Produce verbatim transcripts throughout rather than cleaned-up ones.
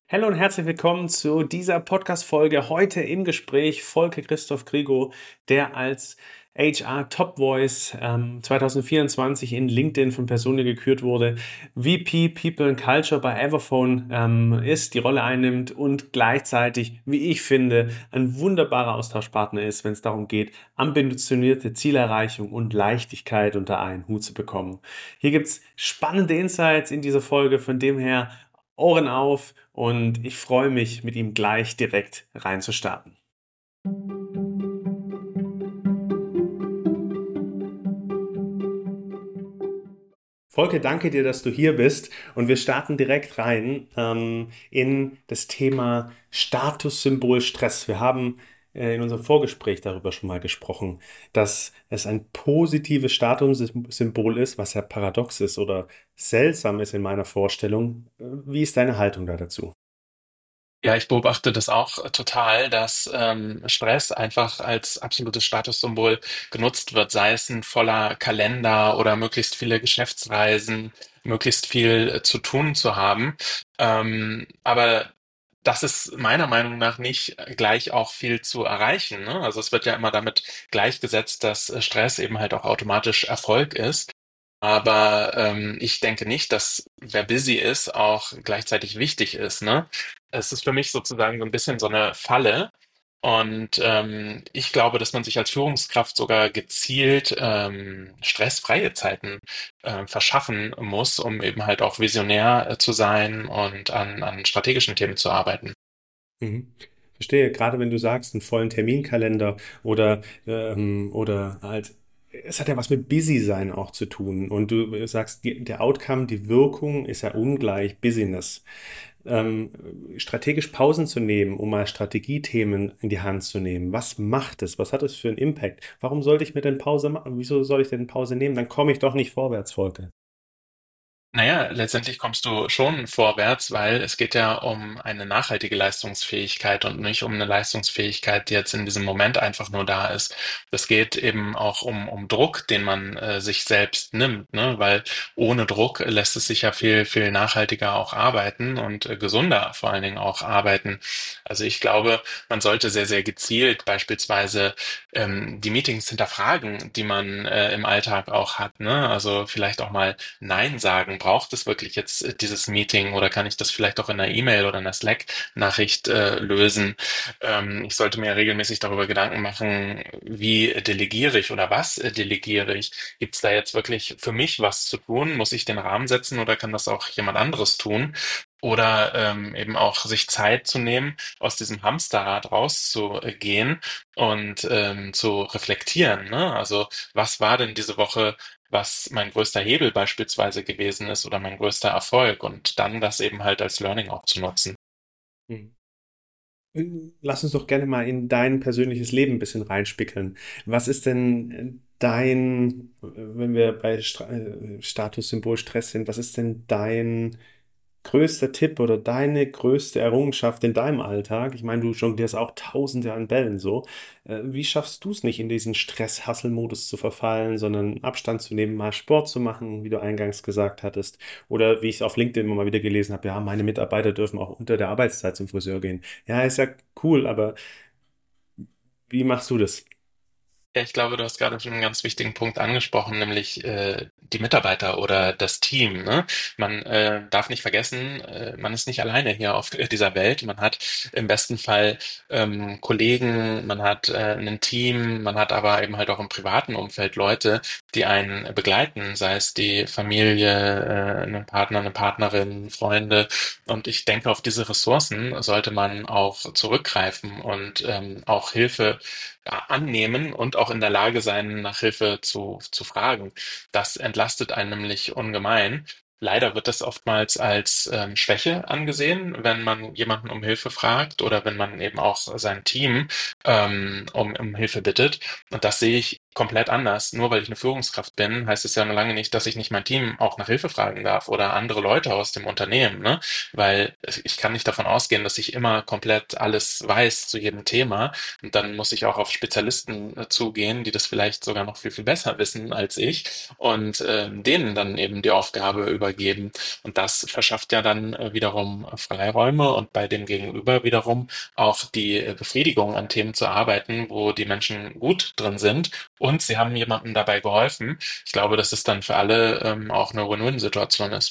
Hallo und herzlich willkommen zu dieser Podcast-Folge. Heute im Gespräch Volker Christoph Grigo, der als H R Top Voice ähm, zwanzig vierundzwanzig in LinkedIn von Personio gekürt wurde, V P People and Culture bei Everphone ähm, ist, die Rolle einnimmt und gleichzeitig, wie ich finde, ein wunderbarer Austauschpartner ist, wenn es darum geht, ambitionierte Zielerreichung und Leichtigkeit unter einen Hut zu bekommen. Hier gibt es spannende Insights in dieser Folge, von dem her Ohren auf und ich freue mich, mit ihm gleich direkt reinzustarten. Volker, danke dir, dass du hier bist und wir starten direkt rein ähm, in das Thema Statussymbol Stress. Wir haben äh, in unserem Vorgespräch darüber schon mal gesprochen, dass es ein positives Statussymbol ist, was ja paradox ist oder seltsam ist in meiner Vorstellung. Äh, Wie ist deine Haltung da dazu? Ja, ich beobachte das auch äh, total, dass ähm, Stress einfach als absolutes Statussymbol genutzt wird, sei es ein voller Kalender oder möglichst viele Geschäftsreisen, möglichst viel äh, zu tun zu haben. Ähm, aber das ist meiner Meinung nach nicht gleich auch viel zu erreichen, ne? Also es wird ja immer damit gleichgesetzt, dass äh, Stress eben halt auch automatisch Erfolg ist. Aber ähm, ich denke nicht, dass wer busy ist, auch gleichzeitig wichtig ist, ne? Es ist für mich sozusagen so ein bisschen so eine Falle. Und ähm, ich glaube, dass man sich als Führungskraft sogar gezielt ähm, stressfreie Zeiten äh, verschaffen muss, um eben halt auch visionär äh, zu sein und an, an strategischen Themen zu arbeiten. Mhm. Verstehe, gerade wenn du sagst, einen vollen Terminkalender oder, ähm, oder halt, es hat ja was mit Busy sein auch zu tun. Und du sagst, die, der Outcome, die Wirkung ist ja ungleich Busyness. Ähm, strategisch Pausen zu nehmen, um mal Strategiethemen in die Hand zu nehmen. Was macht es? Was hat es für einen Impact? Warum sollte ich mir denn Pause machen? Wieso soll ich denn Pause nehmen? Dann komme ich doch nicht vorwärts, Volker. Naja, letztendlich kommst du schon vorwärts, weil es geht ja um eine nachhaltige Leistungsfähigkeit und nicht um eine Leistungsfähigkeit, die jetzt in diesem Moment einfach nur da ist. Es geht eben auch um, um Druck, den man äh, sich selbst nimmt, ne? Weil ohne Druck lässt es sich ja viel, viel nachhaltiger auch arbeiten und äh, gesunder vor allen Dingen auch arbeiten. Also ich glaube, man sollte sehr, sehr gezielt beispielsweise ähm, die Meetings hinterfragen, die man äh, im Alltag auch hat, ne? Also vielleicht auch mal Nein sagen. Braucht es wirklich jetzt äh, dieses Meeting oder kann ich das vielleicht auch in einer E-Mail oder einer Slack-Nachricht äh, lösen? Ähm, ich sollte mir regelmäßig darüber Gedanken machen, wie delegiere ich oder was äh, delegiere ich? Gibt es da jetzt wirklich für mich was zu tun? Muss ich den Rahmen setzen oder kann das auch jemand anderes tun? Oder ähm, eben auch sich Zeit zu nehmen, aus diesem Hamsterrad rauszugehen und ähm, zu reflektieren. Ne? Also was war denn diese Woche, was mein größter Hebel beispielsweise gewesen ist oder mein größter Erfolg und dann das eben halt als Learning auch zu nutzen. Hm. Lass uns doch gerne mal in dein persönliches Leben ein bisschen reinspickeln. Was ist denn dein, wenn wir bei Stra äh, Statussymbol Stress sind, was ist denn dein größter Tipp oder deine größte Errungenschaft in deinem Alltag? Ich meine, du jonglierst auch tausende an Bällen so. Äh, Wie schaffst du es nicht, in diesen Stress-Hustle-Modus zu verfallen, sondern Abstand zu nehmen, mal Sport zu machen, wie du eingangs gesagt hattest? Oder wie ich es auf LinkedIn immer mal wieder gelesen habe, ja, meine Mitarbeiter dürfen auch unter der Arbeitszeit zum Friseur gehen. Ja, ist ja cool, aber wie machst du das? Ja, ich glaube, du hast gerade schon einen ganz wichtigen Punkt angesprochen, nämlich äh, die Mitarbeiter oder das Team. Ne? Man äh, darf nicht vergessen, äh, man ist nicht alleine hier auf dieser Welt. Man hat im besten Fall ähm, Kollegen, man hat äh, ein Team, man hat aber eben halt auch im privaten Umfeld Leute, die einen begleiten, sei es die Familie, äh, einen Partner, eine Partnerin, Freunde. Und ich denke, auf diese Ressourcen sollte man auch zurückgreifen und ähm, auch Hilfe ja, annehmen und auch in der Lage sein, nach Hilfe zu, zu fragen. Das entlastet einen nämlich ungemein. Leider wird das oftmals als ähm, Schwäche angesehen, wenn man jemanden um Hilfe fragt oder wenn man eben auch sein Team ähm, um, um Hilfe bittet. Und das sehe ich komplett anders. Nur weil ich eine Führungskraft bin, heißt es ja noch lange nicht, dass ich nicht mein Team auch nach Hilfe fragen darf oder andere Leute aus dem Unternehmen, ne? Weil ich kann nicht davon ausgehen, dass ich immer komplett alles weiß zu jedem Thema. Und dann muss ich auch auf Spezialisten äh, zugehen, die das vielleicht sogar noch viel, viel besser wissen als ich und ähm, denen dann eben die Aufgabe übergeben. Und das verschafft ja dann äh, wiederum Freiräume und bei dem Gegenüber wiederum auch die äh, Befriedigung, an Themen zu arbeiten, wo die Menschen gut drin sind und sie haben jemandem dabei geholfen. Ich glaube, dass es dann für alle ähm, auch eine Win-Win-Situation ist.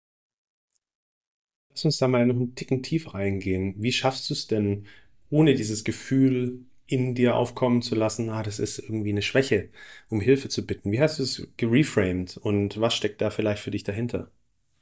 Lass uns da mal noch einen Ticken tiefer reingehen. Wie schaffst du es denn, ohne dieses Gefühl in dir aufkommen zu lassen, ah, das ist irgendwie eine Schwäche, um Hilfe zu bitten? Wie hast du es gereframed und was steckt da vielleicht für dich dahinter?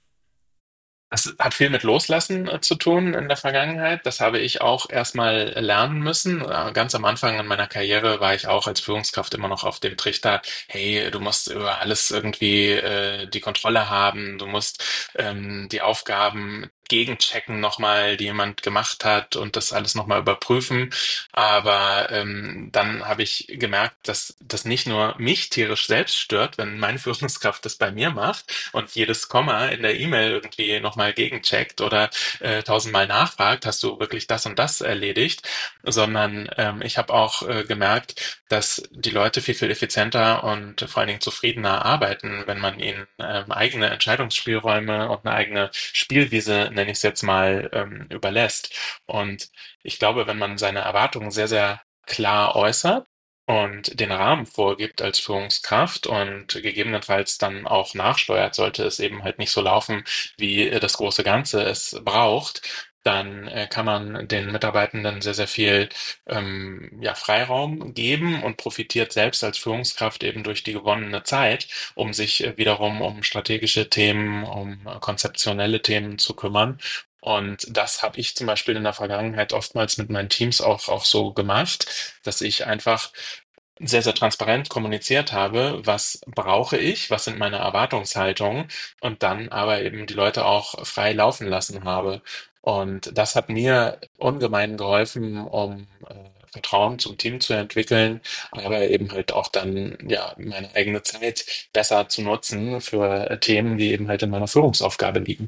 Das hat viel mit Loslassen äh, zu tun in der Vergangenheit. Das habe ich auch erstmal lernen müssen. Äh, ganz am Anfang in meiner Karriere war ich auch als Führungskraft immer noch auf dem Trichter, hey, du musst über alles irgendwie äh, die Kontrolle haben, du musst ähm, die Aufgaben gegenchecken nochmal, die jemand gemacht hat und das alles nochmal überprüfen. Aber ähm, dann habe ich gemerkt, dass das nicht nur mich tierisch selbst stört, wenn meine Führungskraft das bei mir macht, und jedes Komma in der E-Mail irgendwie nochmal gegencheckt oder äh, tausendmal nachfragt, hast du wirklich das und das erledigt, sondern ähm, ich habe auch äh, gemerkt, dass die Leute viel, viel effizienter und vor allen Dingen zufriedener arbeiten, wenn man ihnen ähm, eigene Entscheidungsspielräume und eine eigene Spielwiese, nenne ich es jetzt mal, ähm, überlässt. Und ich glaube, wenn man seine Erwartungen sehr, sehr klar äußert, und den Rahmen vorgibt als Führungskraft und gegebenenfalls dann auch nachsteuert, sollte es eben halt nicht so laufen, wie äh, das große Ganze es braucht, dann äh, kann man den Mitarbeitenden sehr, sehr viel ähm, ja, Freiraum geben und profitiert selbst als Führungskraft eben durch die gewonnene Zeit, um sich äh, wiederum um strategische Themen, um äh, konzeptionelle Themen zu kümmern. Und das habe ich zum Beispiel in der Vergangenheit oftmals mit meinen Teams auch, auch so gemacht, dass ich einfach sehr, sehr transparent kommuniziert habe, was brauche ich, was sind meine Erwartungshaltungen und dann aber eben die Leute auch frei laufen lassen habe. Und das hat mir ungemein geholfen, um äh, Vertrauen zum Team zu entwickeln, aber eben halt auch dann ja meine eigene Zeit besser zu nutzen für äh, Themen, die eben halt in meiner Führungsaufgabe liegen.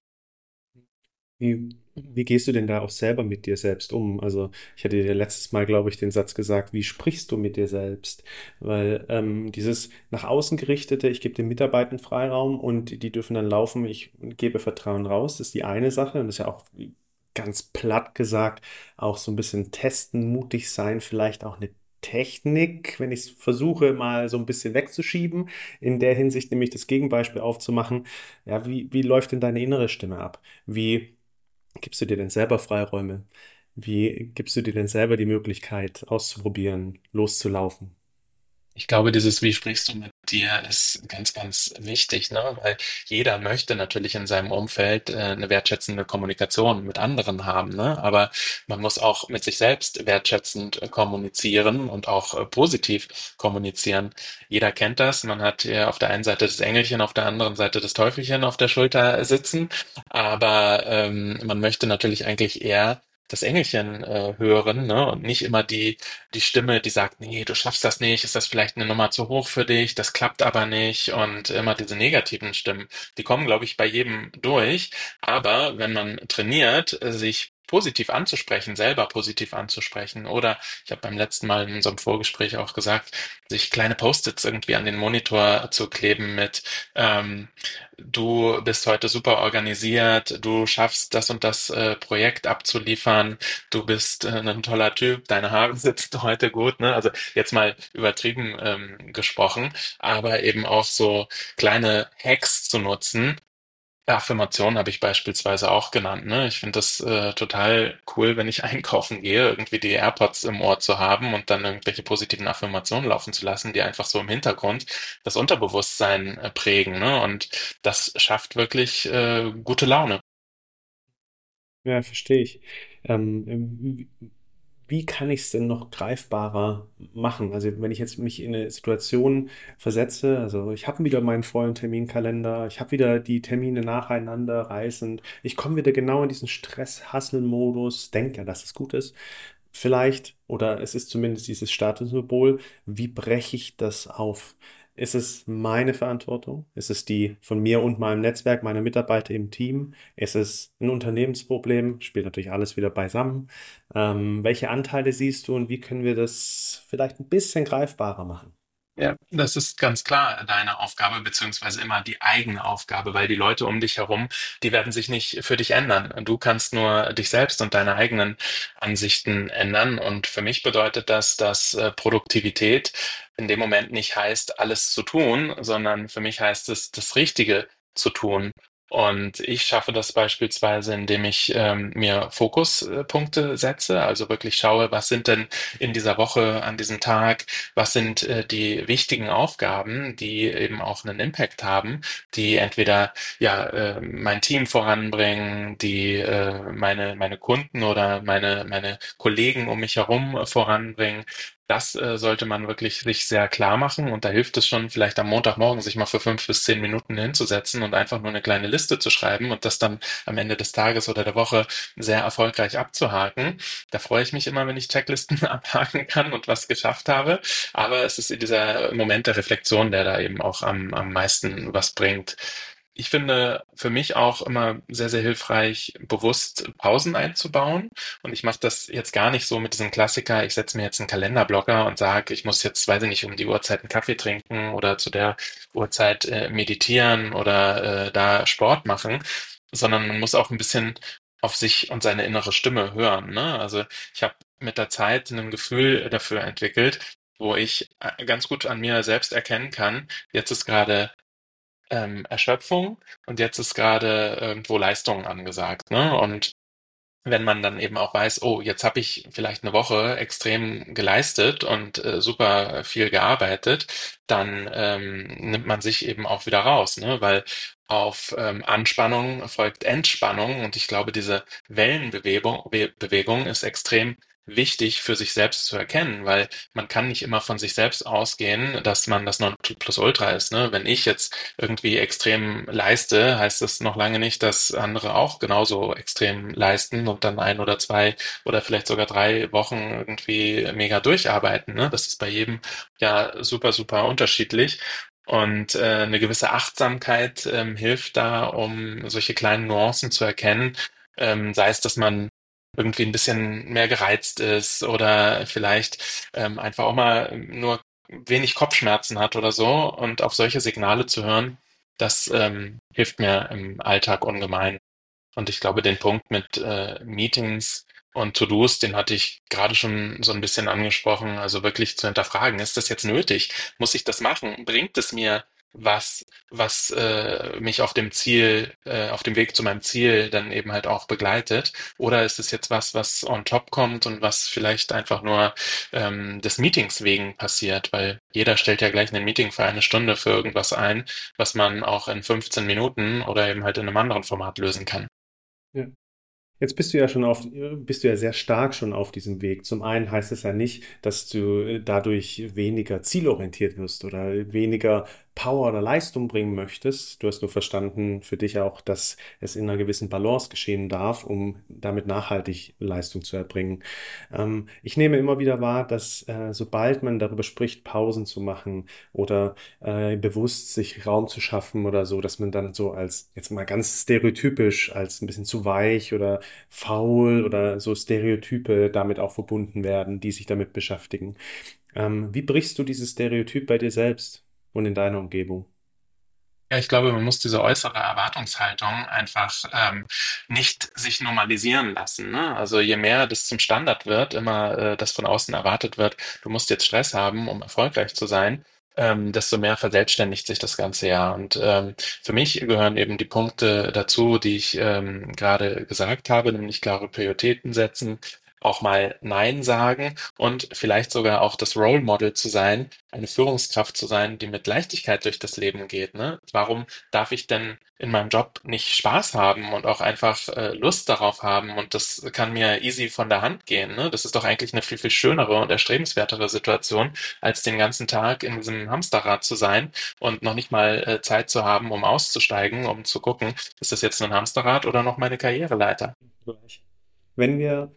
Wie, wie gehst du denn da auch selber mit dir selbst um? Also ich hatte dir letztes Mal, glaube ich, den Satz gesagt, wie sprichst du mit dir selbst? Weil ähm, dieses nach außen gerichtete, ich gebe den Mitarbeitern Freiraum und die dürfen dann laufen, ich gebe Vertrauen raus, das ist die eine Sache und das ist ja auch ganz platt gesagt auch so ein bisschen testen, mutig sein, vielleicht auch eine Technik, wenn ich es versuche, mal so ein bisschen wegzuschieben, in der Hinsicht nämlich das Gegenbeispiel aufzumachen. Ja, wie, wie läuft denn deine innere Stimme ab? Wie gibst du dir denn selber Freiräume? Wie gibst du dir denn selber die Möglichkeit, auszuprobieren, loszulaufen? Ich glaube, dieses „Wie sprichst du mit dir“ ist ganz, ganz wichtig, ne? Weil jeder möchte natürlich in seinem Umfeld, äh, 'ne wertschätzende Kommunikation mit anderen haben, ne? Aber man muss auch mit sich selbst wertschätzend, äh, kommunizieren und auch, äh, positiv kommunizieren. Jeder kennt das. Man hat, äh, auf der einen Seite das Engelchen, auf der anderen Seite das Teufelchen auf der Schulter sitzen, aber, ähm, man möchte natürlich eigentlich eher das Engelchen, äh, hören, ne? Und nicht immer die die Stimme, die sagt, nee, du schaffst das nicht, ist das vielleicht eine Nummer zu hoch für dich, das klappt aber nicht und immer diese negativen Stimmen, die kommen, glaube ich, bei jedem durch. Aber wenn man trainiert, sich positiv anzusprechen, selber positiv anzusprechen oder ich habe beim letzten Mal in unserem Vorgespräch auch gesagt, sich kleine Post-its irgendwie an den Monitor zu kleben mit ähm, du bist heute super organisiert, du schaffst das und das äh, Projekt abzuliefern, du bist äh, ein toller Typ, deine Haare sitzen heute gut, ne? Also jetzt mal übertrieben ähm, gesprochen, aber eben auch so kleine Hacks zu nutzen. Affirmationen habe ich beispielsweise auch genannt, ne? Ich finde das äh, total cool, wenn ich einkaufen gehe, irgendwie die AirPods im Ohr zu haben und dann irgendwelche positiven Affirmationen laufen zu lassen, die einfach so im Hintergrund das Unterbewusstsein äh, prägen, ne? Und das schafft wirklich äh, gute Laune. Ja, verstehe ich. Ähm, wie, wie kann ich es denn noch greifbarer machen? Also wenn ich jetzt mich in eine Situation versetze, also ich habe wieder meinen vollen Terminkalender, ich habe wieder die Termine nacheinander reißend, ich komme wieder genau in diesen Stress-Hustle-Modus, denke ja, dass es gut ist. vielleicht, oder es ist zumindest dieses Statussymbol, wie breche ich das auf? Ist es meine Verantwortung? Ist es die von mir und meinem Netzwerk, meiner Mitarbeiter im Team? Ist es ein Unternehmensproblem? Spielt natürlich alles wieder beisammen. Ähm, welche Anteile siehst du und wie können wir das vielleicht ein bisschen greifbarer machen? Ja, das ist ganz klar deine Aufgabe, beziehungsweise immer die eigene Aufgabe, weil die Leute um dich herum, die werden sich nicht für dich ändern. Du kannst nur dich selbst und deine eigenen Ansichten ändern. Und für mich bedeutet das, dass äh, Produktivität in dem Moment nicht heißt, alles zu tun, sondern für mich heißt es, das Richtige zu tun. Und ich schaffe das beispielsweise, indem ich ähm, mir Fokuspunkte setze, also wirklich schaue, was sind denn in dieser Woche, an diesem Tag, was sind äh, die wichtigen Aufgaben, die eben auch einen Impact haben, die entweder ja äh, mein Team voranbringen, die äh, meine meine Kunden oder meine meine Kollegen um mich herum voranbringen. Das äh, sollte man wirklich sich sehr klar machen und da hilft es schon, vielleicht am Montagmorgen sich mal für fünf bis zehn Minuten hinzusetzen und einfach nur eine kleine Liste zu schreiben und das dann am Ende des Tages oder der Woche sehr erfolgreich abzuhaken. Da freue ich mich immer, wenn ich Checklisten abhaken kann und was geschafft habe. Aber es ist dieser Moment der Reflexion, der da eben auch am, am meisten was bringt. Ich finde für mich auch immer sehr, sehr hilfreich, bewusst Pausen einzubauen. Und ich mache das jetzt gar nicht so mit diesem Klassiker, ich setze mir jetzt einen Kalenderblocker und sage, ich muss jetzt, weiß ich nicht, um die Uhrzeit einen Kaffee trinken oder zu der Uhrzeit äh, meditieren oder äh, da Sport machen, sondern man muss auch ein bisschen auf sich und seine innere Stimme hören. Ne? Also ich habe mit der Zeit ein Gefühl dafür entwickelt, wo ich äh, ganz gut an mir selbst erkennen kann, jetzt ist gerade ähm, Erschöpfung und jetzt ist gerade irgendwo Leistung angesagt. Ne? Und wenn man dann eben auch weiß, oh, jetzt habe ich vielleicht eine Woche extrem geleistet und äh, super viel gearbeitet, dann ähm, nimmt man sich eben auch wieder raus, ne? Weil auf ähm, Anspannung folgt Entspannung und ich glaube, diese Wellenbewegung Be Bewegung ist extrem wichtig für sich selbst zu erkennen, weil man kann nicht immer von sich selbst ausgehen, dass man das Nonplusultra ist, ne? Wenn ich jetzt irgendwie extrem leiste, heißt das noch lange nicht, dass andere auch genauso extrem leisten und dann ein oder zwei oder vielleicht sogar drei Wochen irgendwie mega durcharbeiten. Ne? Das ist bei jedem ja super, super unterschiedlich. Und äh, eine gewisse Achtsamkeit ähm, hilft da, um solche kleinen Nuancen zu erkennen. Ähm, sei es, dass man irgendwie ein bisschen mehr gereizt ist oder vielleicht ähm, einfach auch mal nur wenig Kopfschmerzen hat oder so und auf solche Signale zu hören, das ähm, hilft mir im Alltag ungemein. Und ich glaube, den Punkt mit äh, Meetings und To-Dos, den hatte ich gerade schon so ein bisschen angesprochen. Also wirklich zu hinterfragen, ist das jetzt nötig? Muss ich das machen? Bringt es mir was, was äh, mich auf dem Ziel, äh, auf dem Weg zu meinem Ziel dann eben halt auch begleitet? Oder ist es jetzt was, was on top kommt und was vielleicht einfach nur ähm, des Meetings wegen passiert? Weil jeder stellt ja gleich ein Meeting für eine Stunde für irgendwas ein, was man auch in fünfzehn Minuten oder eben halt in einem anderen Format lösen kann. Ja. Jetzt bist du ja schon auf, bist du ja sehr stark schon auf diesem Weg. Zum einen heißt es ja nicht, dass du dadurch weniger zielorientiert wirst oder weniger Power oder Leistung bringen möchtest. Du hast nur verstanden für dich auch, dass es in einer gewissen Balance geschehen darf, um damit nachhaltig Leistung zu erbringen. Ähm, ich nehme immer wieder wahr, dass äh, sobald man darüber spricht, Pausen zu machen oder äh, bewusst sich Raum zu schaffen oder so, dass man dann so als, jetzt mal ganz stereotypisch, als ein bisschen zu weich oder faul oder so Stereotype damit auch verbunden werden, die sich damit beschäftigen. Ähm, wie brichst du dieses Stereotyp bei dir selbst und in deiner Umgebung? Ja, ich glaube, man muss diese äußere Erwartungshaltung einfach ähm, nicht sich normalisieren lassen. Ne? Also je mehr das zum Standard wird, immer äh, das von außen erwartet wird, du musst jetzt Stress haben, um erfolgreich zu sein, ähm, desto mehr verselbstständigt sich das ganze ja. Und ähm, für mich gehören eben die Punkte dazu, die ich ähm, gerade gesagt habe, nämlich klare Prioritäten setzen, auch mal Nein sagen und vielleicht sogar auch das Role Model zu sein, eine Führungskraft zu sein, die mit Leichtigkeit durch das Leben geht. Ne? Warum darf ich denn in meinem Job nicht Spaß haben und auch einfach äh, Lust darauf haben und das kann mir easy von der Hand gehen. Ne? Das ist doch eigentlich eine viel, viel schönere und erstrebenswertere Situation, als den ganzen Tag in diesem Hamsterrad zu sein und noch nicht mal äh, Zeit zu haben, um auszusteigen, um zu gucken, ist das jetzt ein Hamsterrad oder noch meine Karriereleiter? Gleich. Wenn wir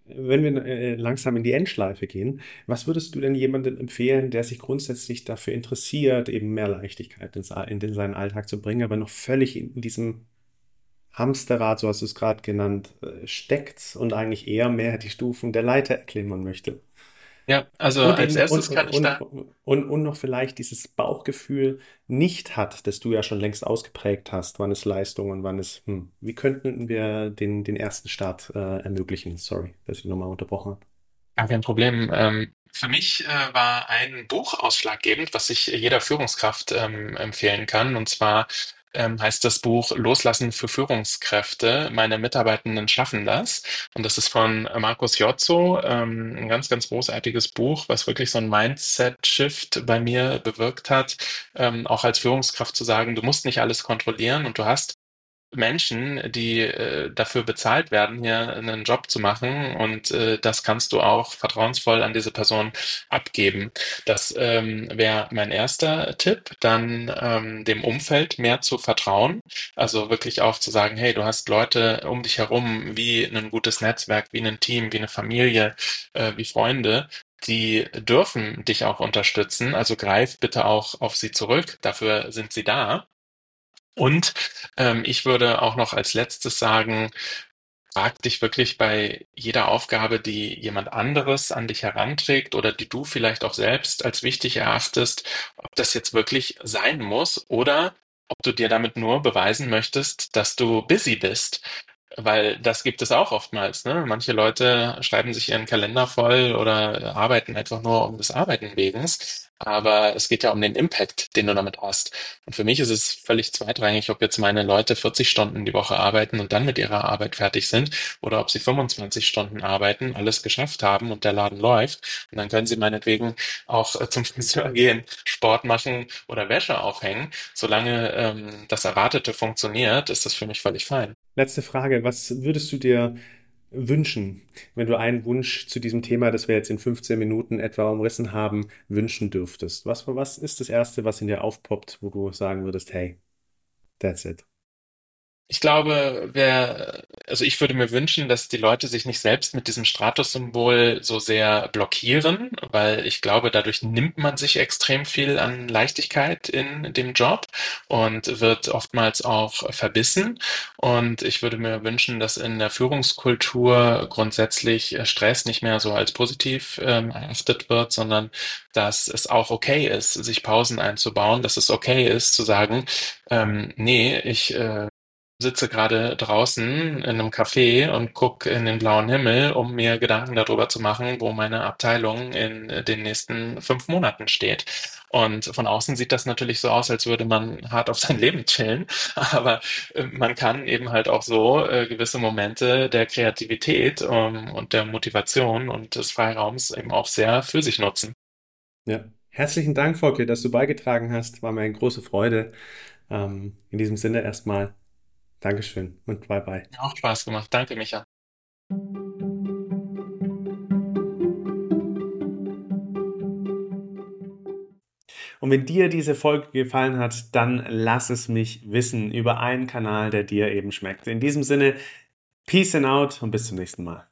wenn wir äh, langsam in die Endschleife gehen, was würdest du denn jemandem empfehlen, der sich grundsätzlich dafür interessiert, eben mehr Leichtigkeit ins, in, in seinen Alltag zu bringen, aber noch völlig in, in diesem Hamsterrad, so hast du es gerade genannt, äh, steckt und eigentlich eher mehr die Stufen der Leiter erklimmern möchte? Ja, also Und als eben und, erstes und, kann ich und, da und, und noch vielleicht dieses Bauchgefühl nicht hat, das du ja schon längst ausgeprägt hast, wann ist Leistung und wann ist, hm, wie könnten wir den, den ersten Start äh, ermöglichen? Sorry, dass ich nochmal unterbrochen habe. Gar kein Problem. Ähm, für mich äh, war ein Buch ausschlaggebend, was ich jeder Führungskraft ähm, empfehlen kann. Und zwar ähm, heißt das Buch Loslassen für Führungskräfte. Meine Mitarbeitenden schaffen das. Und das ist von Markus Jozzo, ähm, ein ganz, ganz großartiges Buch, was wirklich so ein Mindset-Shift bei mir bewirkt hat, ähm, auch als Führungskraft zu sagen, du musst nicht alles kontrollieren und du hast Menschen, die äh, dafür bezahlt werden, hier einen Job zu machen und äh, das kannst du auch vertrauensvoll an diese Person abgeben. Das ähm, wäre mein erster Tipp. Dann ähm, dem Umfeld mehr zu vertrauen, also wirklich auch zu sagen, hey, du hast Leute um dich herum, wie ein gutes Netzwerk, wie ein Team, wie eine Familie, äh, wie Freunde. Die dürfen dich auch unterstützen, also greif bitte auch auf sie zurück, dafür sind sie da. Und ähm, ich würde auch noch als Letztes sagen, frag dich wirklich bei jeder Aufgabe, die jemand anderes an dich heranträgt oder die du vielleicht auch selbst als wichtig erachtest, ob das jetzt wirklich sein muss oder ob du dir damit nur beweisen möchtest, dass du busy bist. Weil das gibt es auch oftmals, ne? Manche Leute schreiben sich ihren Kalender voll oder arbeiten einfach nur um des Arbeiten wegens. Aber es geht ja um den Impact, den du damit hast. Und für mich ist es völlig zweitrangig, ob jetzt meine Leute vierzig Stunden die Woche arbeiten und dann mit ihrer Arbeit fertig sind oder ob sie fünfundzwanzig Stunden arbeiten, alles geschafft haben und der Laden läuft. Und dann können sie meinetwegen auch äh, zum Friseur gehen, Sport machen oder Wäsche aufhängen. Solange ähm, das Erwartete funktioniert, ist das für mich völlig fein. Letzte Frage, was würdest du dir wünschen, wenn du einen Wunsch zu diesem Thema, das wir jetzt in fünfzehn Minuten etwa umrissen haben, wünschen dürftest? Was, was ist das Erste, was in dir aufpoppt, wo du sagen würdest, hey, that's it? Ich glaube, wer, also ich würde mir wünschen, dass die Leute sich nicht selbst mit diesem Statussymbol so sehr blockieren, weil ich glaube, dadurch nimmt man sich extrem viel an Leichtigkeit in dem Job und wird oftmals auch verbissen. Und ich würde mir wünschen, dass in der Führungskultur grundsätzlich Stress nicht mehr so als positiv ähm, erachtet wird, sondern dass es auch okay ist, sich Pausen einzubauen, dass es okay ist zu sagen, ähm, nee, ich äh, sitze gerade draußen in einem Café und gucke in den blauen Himmel, um mir Gedanken darüber zu machen, wo meine Abteilung in den nächsten fünf Monaten steht. Und von außen sieht das natürlich so aus, als würde man hart auf sein Leben chillen. Aber äh, man kann eben halt auch so äh, gewisse Momente der Kreativität ähm, und der Motivation und des Freiraums eben auch sehr für sich nutzen. Ja. Herzlichen Dank, Volker, dass du beigetragen hast. War mir eine große Freude. Ähm, in diesem Sinne erstmal Dankeschön und bye bye. Mir auch Spaß gemacht. Danke, Micha. Und wenn dir diese Folge gefallen hat, dann lass es mich wissen über einen Kanal, der dir eben schmeckt. In diesem Sinne, Peace and out und bis zum nächsten Mal.